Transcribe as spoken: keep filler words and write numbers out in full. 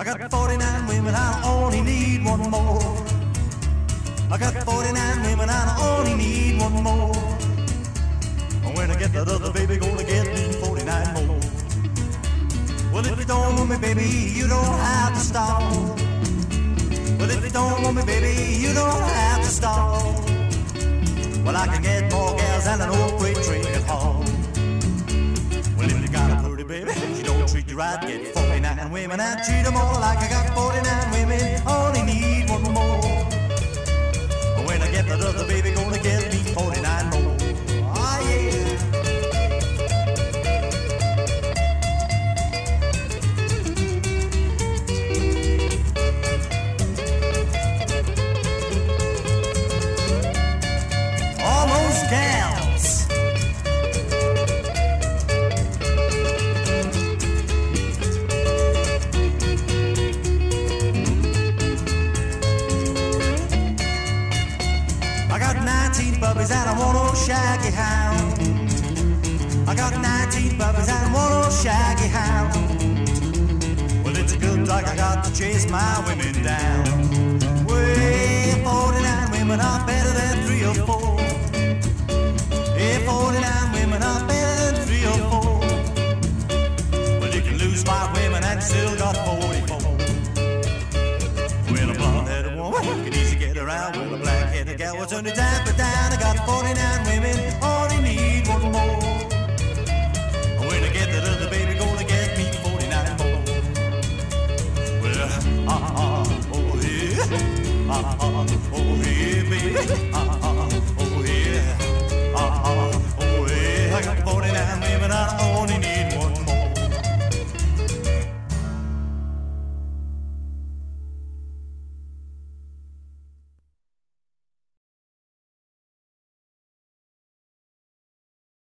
got forty-nine women, I only need one more. I got forty-nine women, I only need one more. When I get that other baby, gonna get me forty-nine more. Well, if you don't want me, baby, you don't have to stop. Well, if you don't want me, baby, you don't have to stop. Well, I can get more gals than an old freight train at home. Well, if you got a pretty baby, she don't treat you right, get forty-nine women and treat them all like I got forty-nine women, only need one more. When I get that other baby, gonna get me forty-nine more. Oh, yeah. All those gals. I got nineteen puppies and I want old shaggy hound. I got nineteen puppies and I want old shaggy hound. Well, it's a good luck I got to chase my women down. Way forty-nine women, I bet